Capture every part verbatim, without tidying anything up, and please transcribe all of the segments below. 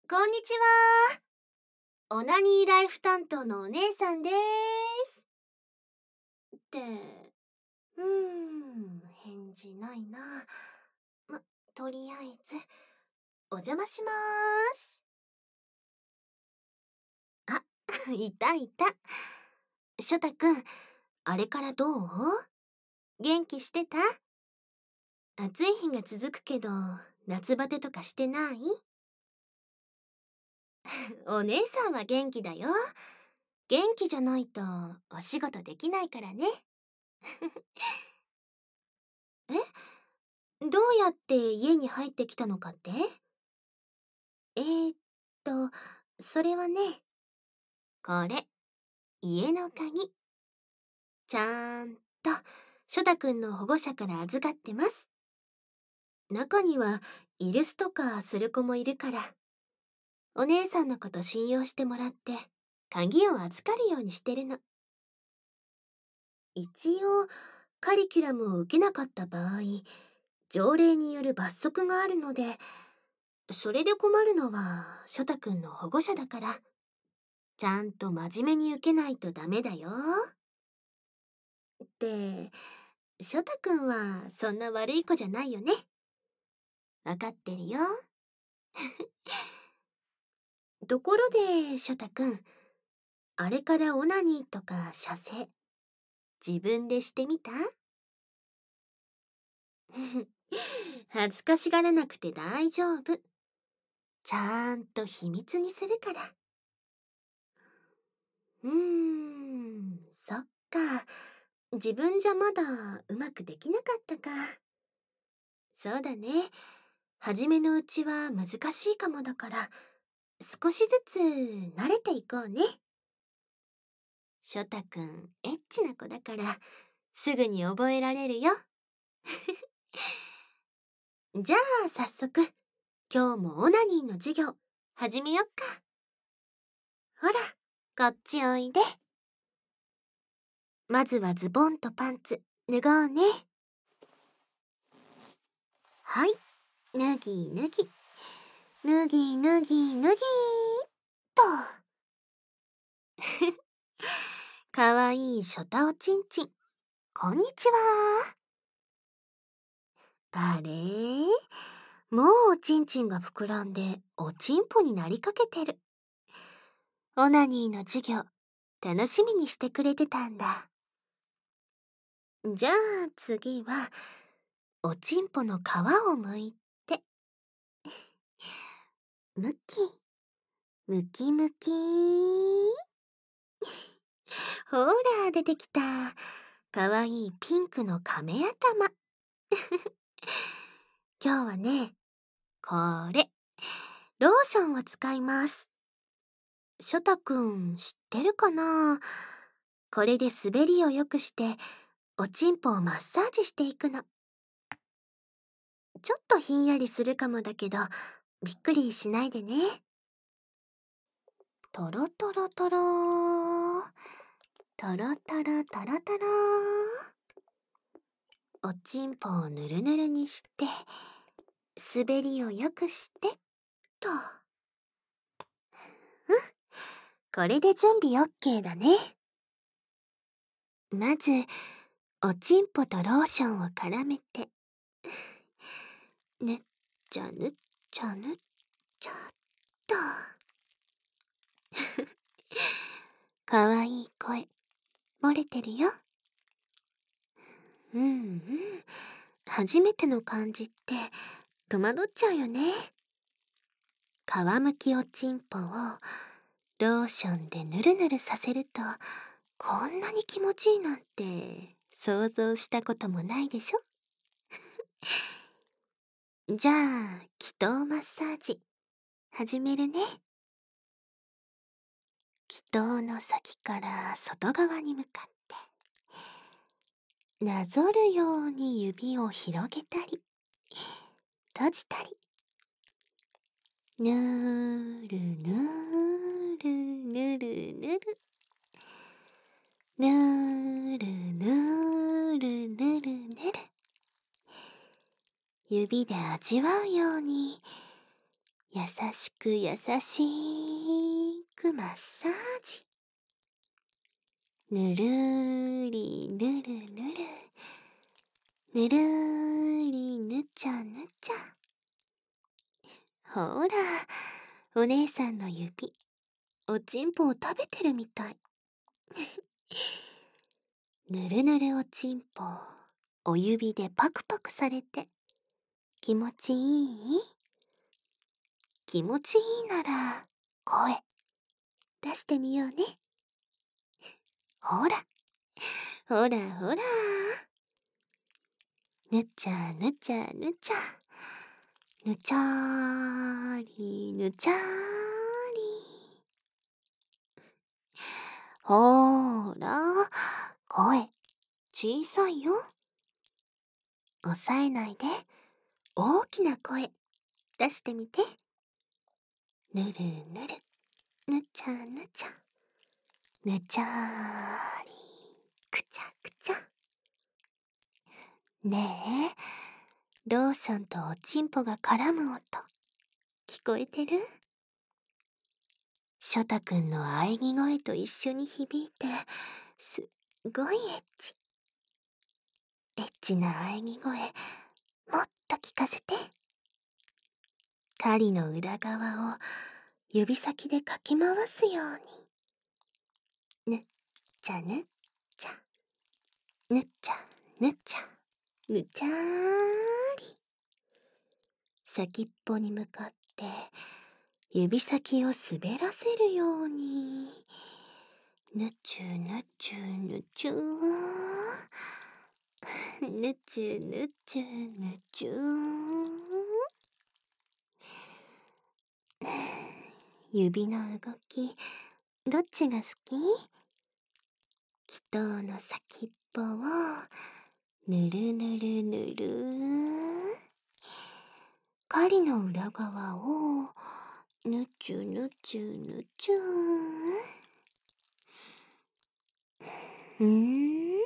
こんにちは。オナニーライフ担当のお姉さんです。って、うーん、返事ないな。ま、とりあえず、お邪魔しまーす。あ、いたいた。ショタくん、あれからどう？元気してた？暑い日が続くけど、夏バテとかしてない？お姉さんは元気だよ。元気じゃないとお仕事できないからね。え、どうやって家に入ってきたのかって？えーっと、それはね、これ、家の鍵。ちゃーんと、ショタくんの保護者から預かってます。中には、イルスとかする子もいるから、お姉さんのこと信用してもらって、鍵を預かるようにしてるの。一応、カリキュラムを受けなかった場合、条例による罰則があるので、それで困るのは、ショタくんの保護者だから、ちゃんと真面目に受けないとダメだよ。って、ショタくんはそんな悪い子じゃないよね。わかってるよ。ところで、ショタくん、あれからオナニーとか射精、自分でしてみた？恥ずかしがらなくて大丈夫。ちゃんと秘密にするから。うーん、そっか。自分じゃまだうまくできなかったか。そうだね。初めのうちは難しいかもだから、少しずつ慣れていこうね。ショタくん、エッチな子だから、すぐに覚えられるよ。じゃあ、早速、今日もオナニーの授業、始めよっか。ほら、こっちおいで。まずはズボンとパンツ、脱ごうね。はい、脱ぎ脱ぎ。脱ぎ脱ぎ脱ぎーっと。かわいいショタおちんちん。こんにちは。あれ？もうおちんちんが膨らんでおちんぽになりかけてる。オナニーの授業、楽しみにしてくれてたんだ。じゃあ次は、おちんぽの皮を剥いて、むき、むきむきー。ほら、出てきた。かわいいピンクの亀頭。今日はね、これ、ローションを使います。ショタくん、知ってるかな？これで滑りを良くして、おちんぽをマッサージしていくの。ちょっとひんやりするかもだけど、びっくりしないでね。トロトロトロー。トロトロトロトロー。おちんぽをぬるぬるにして、滑りを良くして、と。うん。これで準備 オーケー だね。まず、おちんぽとローションを絡めて、ぬっちゃぬっちゃぬっちゃっと。かわいい声、漏れてるよ。うんうん。初めての感じって戸惑っちゃうよね。皮むきおちんぽをローションでぬるぬるさせるとこんなに気持ちいいなんて想像したこともないでしょ。じゃあ、気筒マッサージ始めるね。気筒の先から外側に向かってなぞるように指を広げたり閉じたり、ぬーるぬーるぬるぬる、ぬーるぬーるぬるぬる。指で味わうように優しく優しくマッサージ。ぬるりぬるぬる。ぬるりぬちゃぬちゃ。ほら、お姉さんの指、おちんぽを食べてるみたい。ぬるぬるおちんぽ、お指でパクパクされて、気持ちいい？気持ちいいなら、声、出してみようね。ほら、ほらほら。ぬちゃぬちゃぬちゃ。ぬちゃーりぬちゃーり。ほーら、声、小さいよ。抑えないで、大きな声、出してみて。ぬるぬる、ぬちゃぬちゃ。ぬちゃーり、くちゃくちゃ。ねえ、ローションとおちんぽが絡む音、聞こえてる？ショタくんの喘ぎ声と一緒に響いて、すっごいエッチ。エッチな喘ぎ声、もっと聞かせて。狩りの裏側を指先でかき回すように。ぬっちゃぬっちゃ。ぬっちゃぬっちゃ。ぬちゃーり。先っぽに向かって指先を滑らせるように。ぬちゅぬちゅぬちゅー。ぬちゅぬちゅぬちゅー。指の動き、どっちが好き？祈祷の先っぽをぬるぬるぬる。狩りの裏側をぬちゅぬちゅぬちゅ。うーん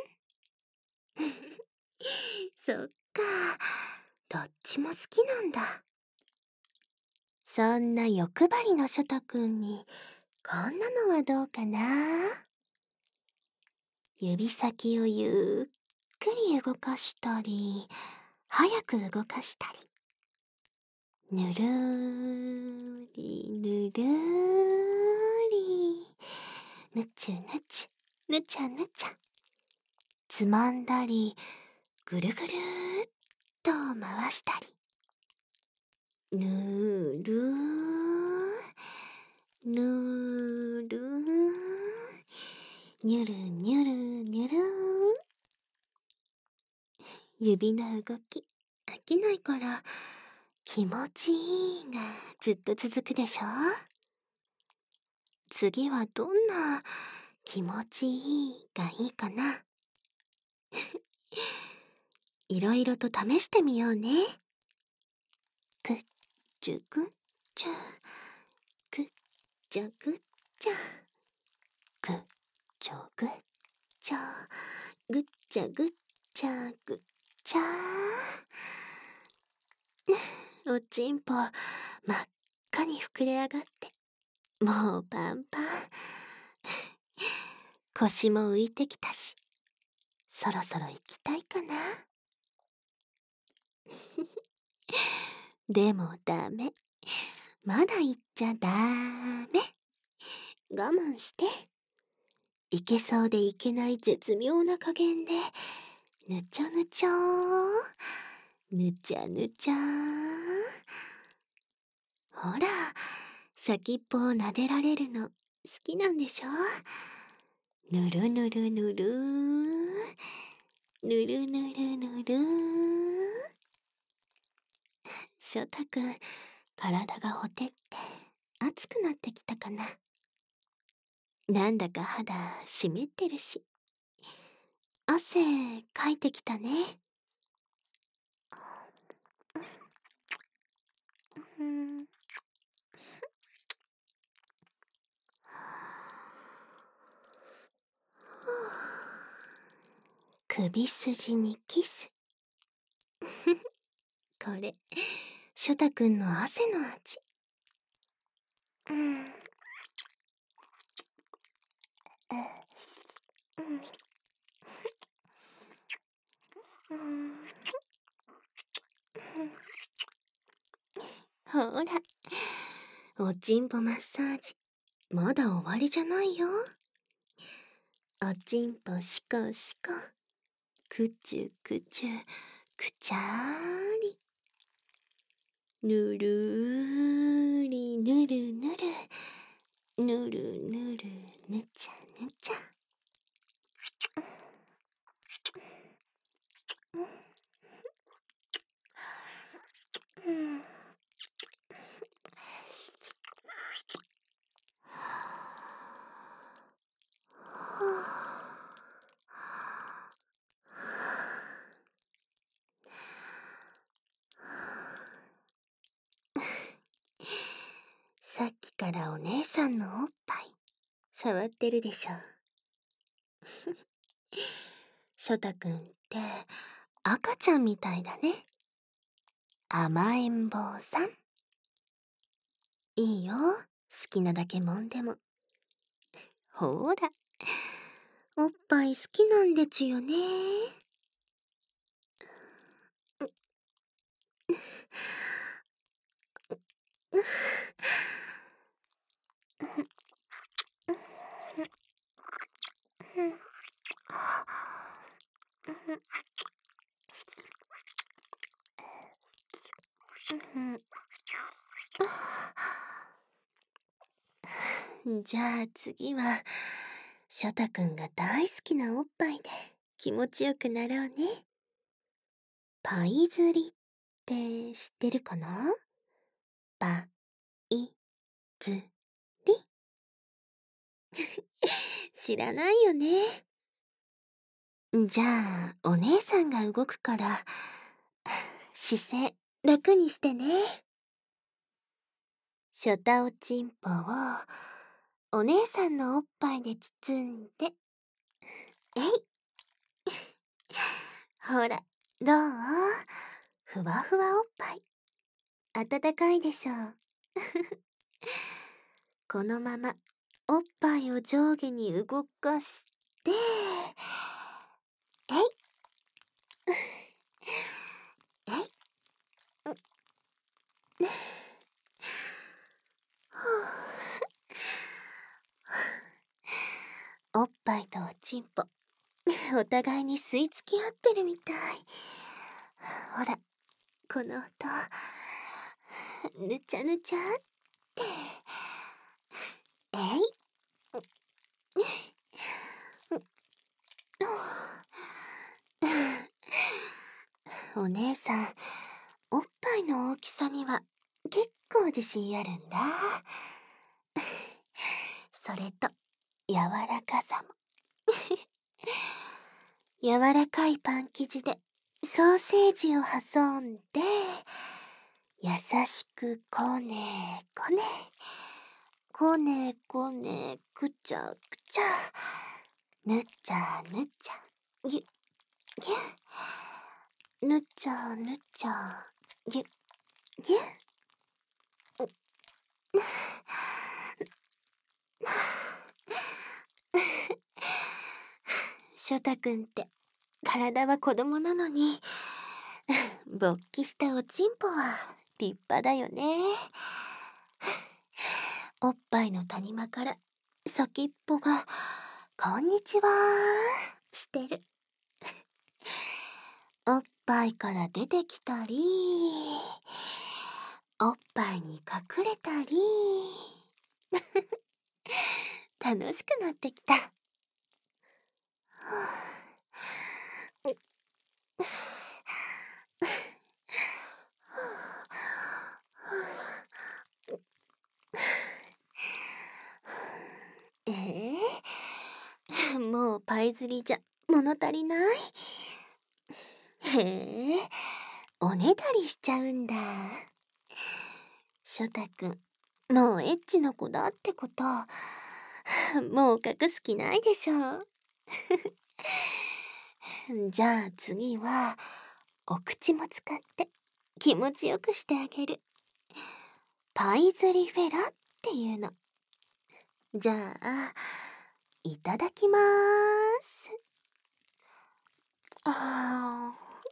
そっか、どっちも好きなんだ。そんな欲張りのショタくんにこんなのはどうかな。指先をゆっくり動かしたり、早く動かしたり。ぬるーりぬるーり。ぬちゅぬちゅ、ぬちゃぬちゃ。つまんだり、ぐるぐるーっと回したり。ぬるー、ぬるー、にゅるにゅるにゅるー。指の動き飽きないから気持ちいいがずっと続くでしょ。次はどんな気持ちいいがいいかな。いろいろと試してみようね。ぐっちゅぐっちゅ、ぐっちゃぐっちゃ、ぐっちょぐっちゃ、ぐっちゃぐっちゃぐっちゃ。おちんぽ真っ赤に膨れ上がって、もうパンパン。腰も浮いてきたし、そろそろ行きたいかな。でもダメ。まだ行っちゃダメ。我慢して。いけそうでいけない絶妙な加減で、ぬちょぬちょー。ぬちゃぬちゃー。ほら、先っぽを撫でられるの好きなんでしょ？ぬるぬるぬるー。ぬるぬるぬるー。ショタくん、体がほてって熱くなってきたかな。なんだか肌湿ってるし、汗かいてきたね。うん、首筋にキス。これ、ショタくんの汗の味。 うん。うん。うん。ほら、おちんぽマッサージ、まだ終わりじゃないよ。おちんぽしこしこ、くちゅくちゅ、くちゃーり。ぬるーり、ぬるぬる、ぬるぬる、ぬちゃぬちゃ。うん。さっきからお姉さんのおっぱい触ってるでしょ。ショタくんって赤ちゃんみたいだね。甘えん坊さん。いいよ、好きなだけ揉んでも。ほら、おっぱい好きなんでちゅよね。じゃあ次はショタくんが大好きなおっぱいで気持ちよくなろうね。パイ釣りって知ってるかな？パイ釣り知らないよね。じゃあお姉さんが動くから姿勢楽にしてね。ショタおちんぽをお姉さんのおっぱいで包んで、えいほら、どう？ふわふわおっぱい。温かいでしょう。このままおっぱいを上下に動かして、えいえいおっぱいとおちんぽ、お互いに吸い付き合ってるみたい。ほら、この音、ぬちゃぬちゃって。えいお姉さん、おっぱいの大きさには結構自信あるんだ。それと、柔らかさも。柔らかいパン生地でソーセージを挟んで、優しくこねこね。こねこね、くちゃくちゃ。ぬちゃぬちゃ、ぎゅ、ぎゅ。ぬちゃぬちゃ、ぎゅ、ぎゅ。ショタくんって体は子供なのに勃起したおちんぽは立派だよね。おっぱいの谷間から先っぽがこんにちはしてる。おっぱいから出てきたり、おっぱいに隠れたり楽しくなってきた。ええ、もうパイ釣りじゃ物足りない。へえ、おねだりしちゃうんだ。ショタくん、もうエッチな子だってこと、もう隠す気ないでしょ。じゃあ次は、お口も使って気持ちよくしてあげる。パイ釣りフェラっっていうの。じゃあ、いただきまーす。あ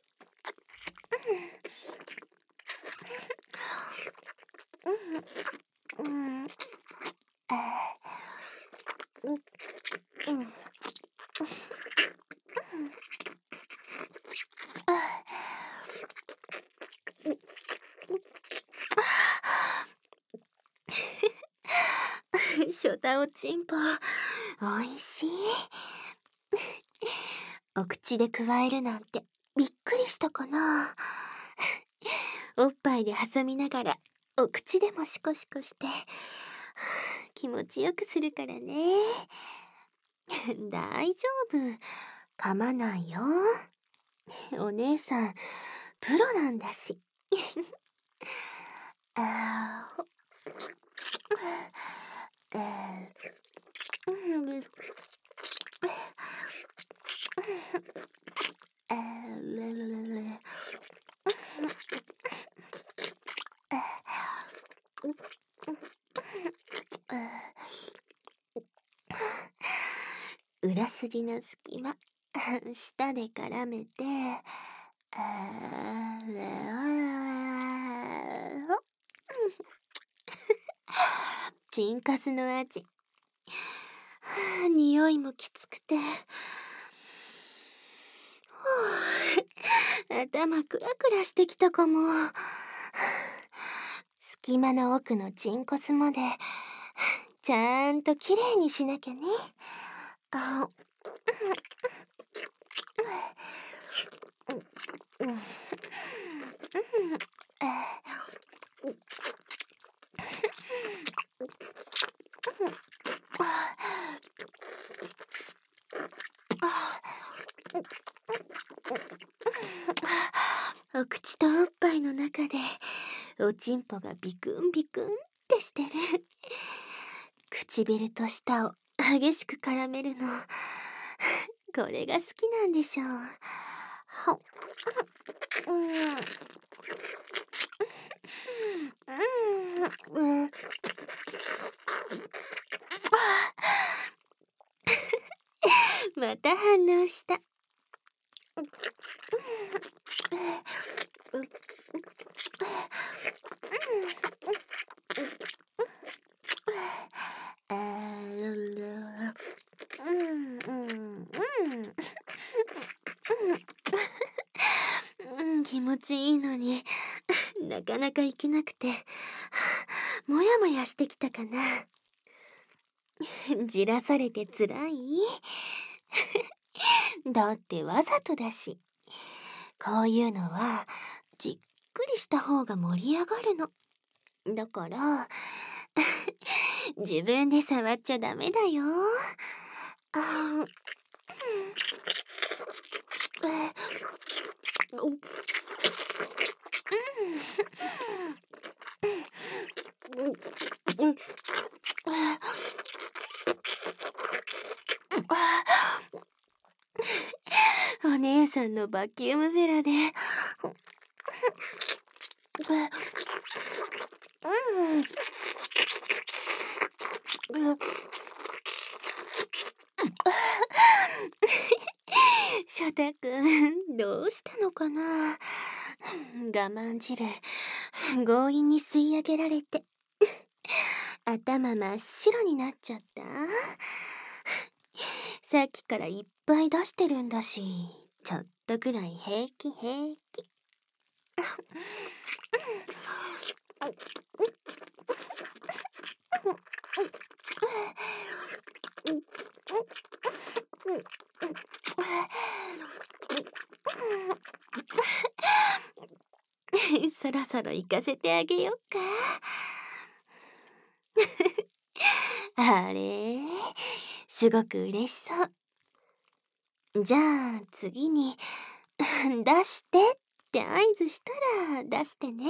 ー、うん、うん、うん、あー、うん、うん、あー、うん、ショタおちんぽ、おいしい。お口でくわえるなんてびっくりしたかな。おっぱいで挟みながらお口でもシコシコして気持ちよくするからね。大丈夫、噛まないよ。お姉さんプロなんだし。あー、えー、うん、えー、裏筋の隙間、舌で絡めて、あー、チンカスの味。匂いもきつくて、頭クラクラしてきたかも。隙間の奥のチンコスまでちゃんときれいにしなきゃね。あ、うん、うん、うん、お口とおっぱいの中でおちんぽがビクンビクンってしてる。唇と舌を激しく絡めるの、これが好きなんでしょう。は、うん、うん、うん、また反応した。あー、うん、うん、うん、気持ちいいのになかなかいけなくて、もやもやしてきたかな。じらされてつらい？だってわざとだし。こういうのはじっくりした方が盛り上がるの。だから自分で触っちゃダメだよ。あー、うん、うん、お姉さんのバキュームフェラで、うん、ショタくん、どうしたのかな。我慢汁、強引に吸い上げられて、頭真っ白になっちゃった。さっきからいっぱい出してるんだし、ちょっとくらい平気平気。そろそろ行かせてあげよっか。あれ、すごく嬉しそう。じゃあ次に出してって合図したら出してね。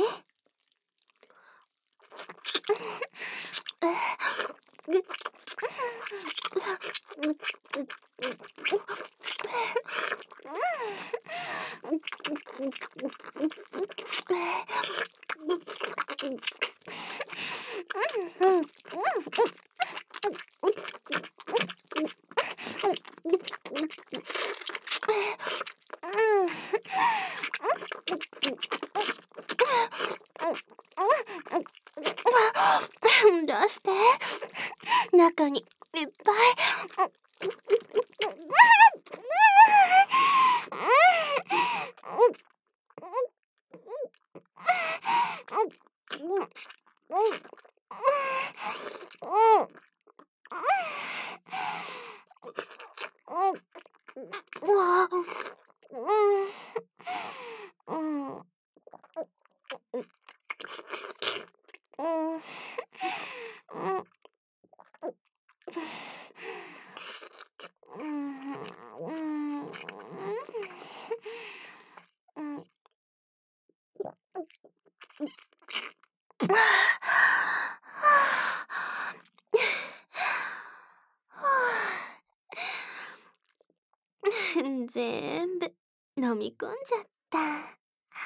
出して。中にいっぱい。全部飲み込んじゃった。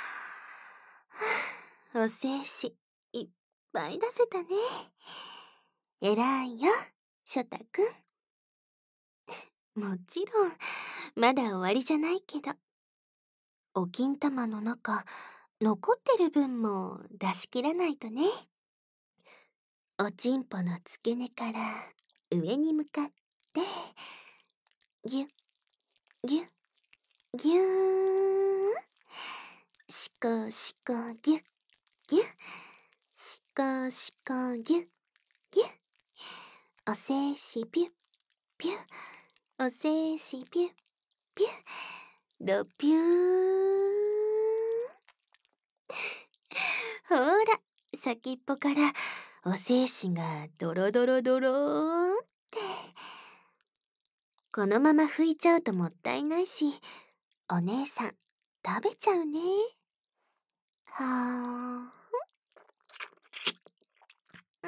お精子いっぱい出せたね。えらいよ、ショタくん。もちろんまだ終わりじゃないけど、お金玉の中残ってる分も出し切らないとね。おちんぽの付け根から上に向かってギュッギュッギュー、しこしこギュッギュッ、しこしこギュッギュッ、お精子ピュッピュッ、お精子ピュッピュッ、ドピュー。ほら、先っぽからお精子がドロドロドローって。このまま拭いちゃうともったいないし、お姉さん食べちゃうね。はあ。うん。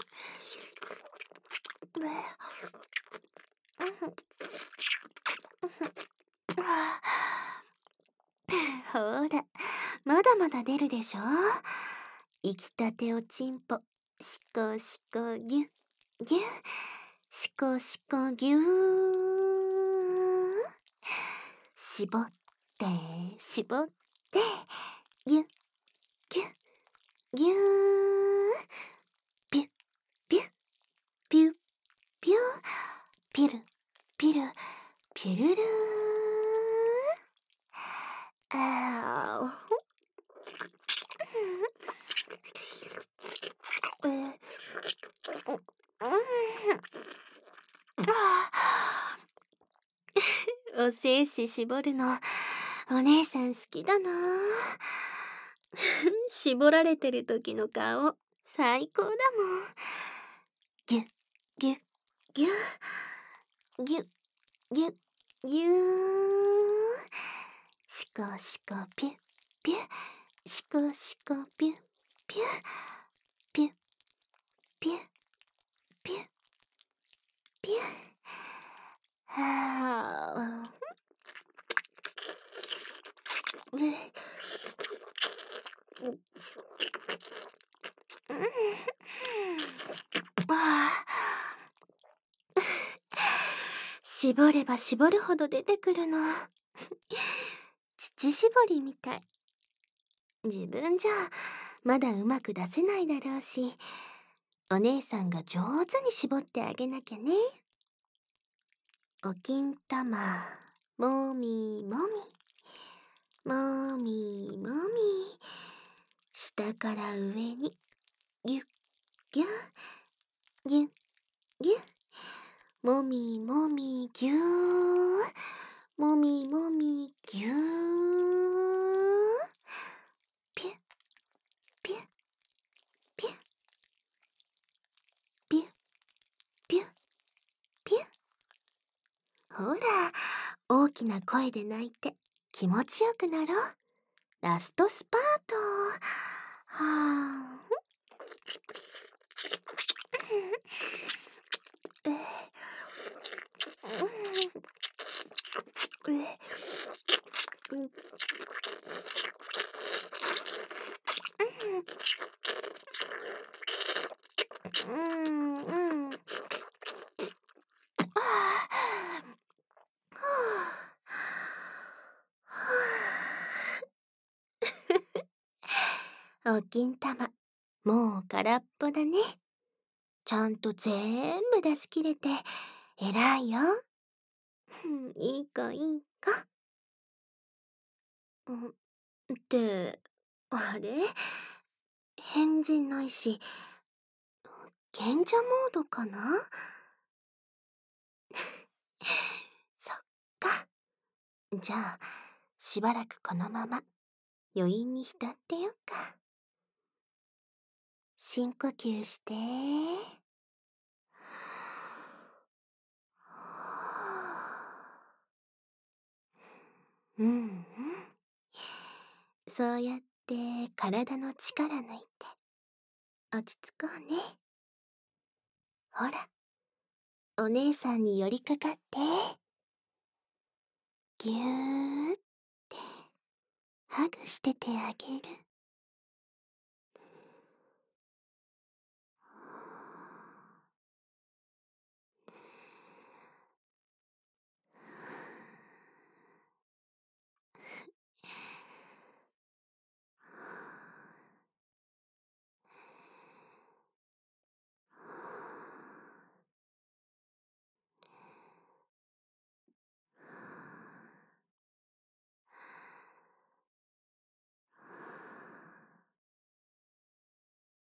ほら、まだまだ出るでしょ。生きたておちんぽ、しこしこぎゅぎゅ、しこしこぎゅー、絞って絞ってぎゅぎゅぎゅー、ピュッピュッピュッピュッ、ピルピルピルルー。あーえーお精子絞るのお姉さん好きだな。絞られてる時の顔最高だもん。ギュッギュッギュッギュッギュッギュー、しこしこピュッピュッ、しこしこピュッピュッピュッピュッピュッピュッ。はあ。絞れば絞るほど出てくるの。乳搾りみたい。自分じゃまだうまく出せないだろうし、お姉さんが上手に絞ってあげなきゃね。お金玉もみもみもみもみ、下から上にギュッギュッギュッギュッ、もみもみぎゅー、もみもみぎゅー、ピュッピュッピュッピュッピュッピュッ。ほら、大きな声で泣いて気持ちよくなろう。ラストスパート。はあ。 お金玉、もう空っぽだね。ちゃんと全部出し切れて、偉いよ。ふんいい子いい子。んって、あれ返事ないし、賢者モードかな。そっか。じゃあ、しばらくこのまま余韻に浸ってよっか。深呼吸して。うんうん。そうやって体の力抜いて落ち着こうね。ほら、お姉さんに寄りかかって、ぎゅーってハグしててあげる。